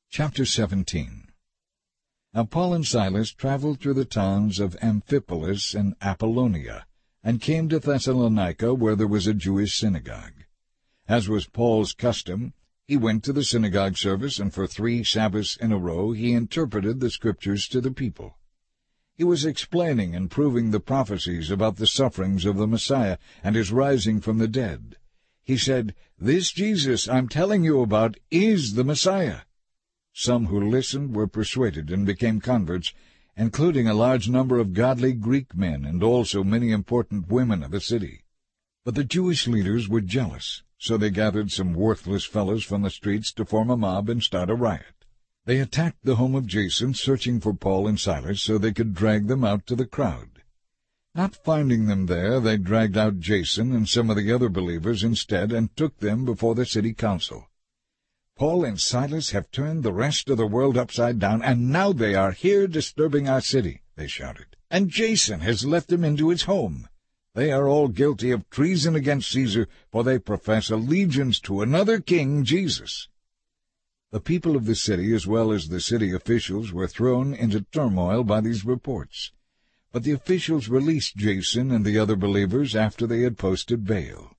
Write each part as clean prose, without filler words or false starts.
Chapter 17. Now Paul and Silas traveled through the towns of Amphipolis and Apollonia, and came to Thessalonica, where there was a Jewish synagogue. As was Paul's custom, he went to the synagogue service, and for 3 Sabbaths in a row he interpreted the Scriptures to the people. He was explaining and proving the prophecies about the sufferings of the Messiah and his rising from the dead. He said, "This Jesus I'm telling you about is the Messiah." Some who listened were persuaded and became converts, including a large number of godly Greek men and also many important women of the city. But the Jewish leaders were jealous, so they gathered some worthless fellows from the streets to form a mob and start a riot. They attacked the home of Jason, searching for Paul and Silas so they could drag them out to the crowd. Not finding them there, they dragged out Jason and some of the other believers instead and took them before the city council. "Paul and Silas have turned the rest of the world upside down, and now they are here disturbing our city," they shouted. "And Jason has let them into his home. They are all guilty of treason against Caesar, for they profess allegiance to another king, Jesus." The people of the city, as well as the city officials, were thrown into turmoil by these reports. But the officials released Jason and the other believers after they had posted bail.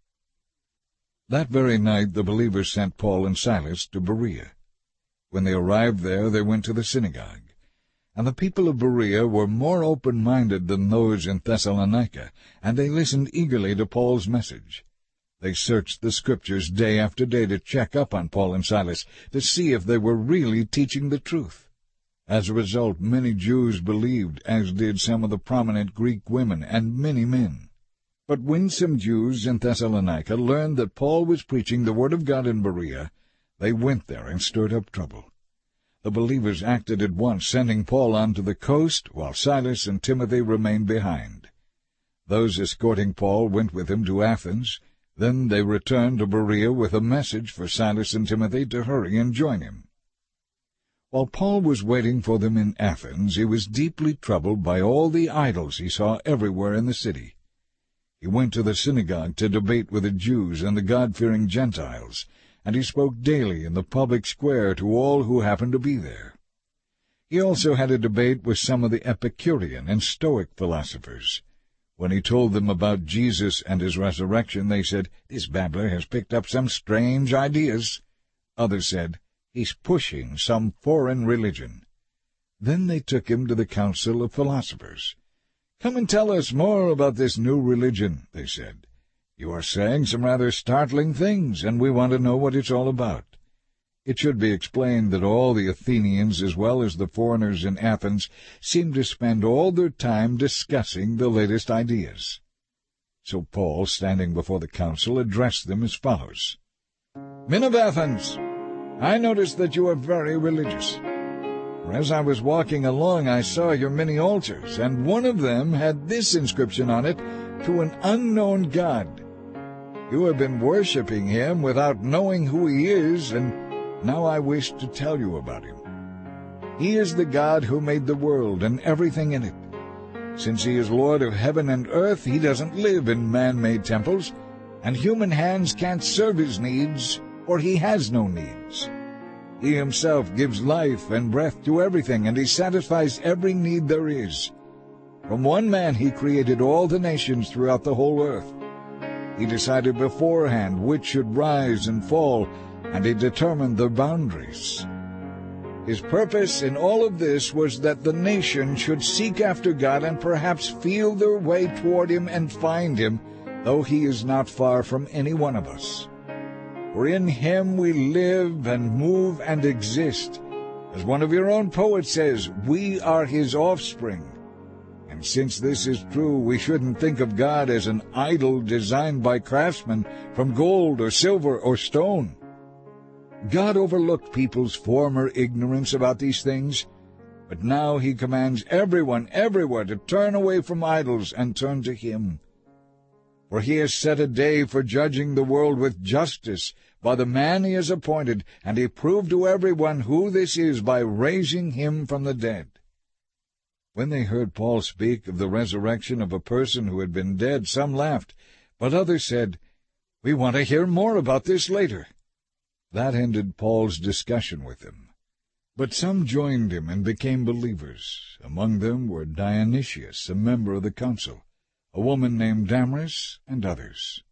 That very night the believers sent Paul and Silas to Berea. When they arrived there, they went to the synagogue. And the people of Berea were more open-minded than those in Thessalonica, and they listened eagerly to Paul's message. They searched the Scriptures day after day to check up on Paul and Silas, to see if they were really teaching the truth. As a result, many Jews believed, as did some of the prominent Greek women and many men. But when some Jews in Thessalonica learned that Paul was preaching the word of God in Berea, they went there and stirred up trouble. The believers acted at once, sending Paul on to the coast, while Silas and Timothy remained behind. Those escorting Paul went with him to Athens. Then they returned to Berea with a message for Silas and Timothy to hurry and join him. While Paul was waiting for them in Athens, he was deeply troubled by all the idols he saw everywhere in the city. He went to the synagogue to debate with the Jews and the God-fearing Gentiles, and he spoke daily in the public square to all who happened to be there. He also had a debate with some of the Epicurean and Stoic philosophers. When he told them about Jesus and his resurrection, they said, "This babbler has picked up some strange ideas." Others said, "He's pushing some foreign religion." Then they took him to the council of philosophers. "Come and tell us more about this new religion," they said. "You are saying some rather startling things, and we want to know what it's all about." It should be explained that all the Athenians, as well as the foreigners in Athens, seemed to spend all their time discussing the latest ideas. So Paul, standing before the council, addressed them as follows. "Men of Athens, I notice that you are very religious. For as I was walking along, I saw your many altars, and one of them had this inscription on it, 'To an unknown God.' You have been worshipping him without knowing who he is, and now I wish to tell you about him. He is the God who made the world and everything in it. Since he is Lord of heaven and earth, he doesn't live in man-made temples, and human hands can't serve his needs, for he has no needs. He himself gives life and breath to everything, and he satisfies every need there is. From one man he created all the nations throughout the whole earth. He decided beforehand which should rise and fall, and he determined their boundaries. His purpose in all of this was that the nation should seek after God and perhaps feel their way toward him and find him, though he is not far from any one of us. For in him we live and move and exist. As one of your own poets says, we are his offspring. And since this is true, we shouldn't think of God as an idol designed by craftsmen from gold or silver or stone. God overlooked people's former ignorance about these things, but now he commands everyone everywhere to turn away from idols and turn to him. For he has set a day for judging the world with justice by the man he has appointed, and he proved to everyone who this is by raising him from the dead." When they heard Paul speak of the resurrection of a person who had been dead, some laughed, but others said, "We want to hear more about this later." That ended Paul's discussion with them. But some joined him and became believers. Among them were Dionysius, a member of the council, a woman named Damaris, and others.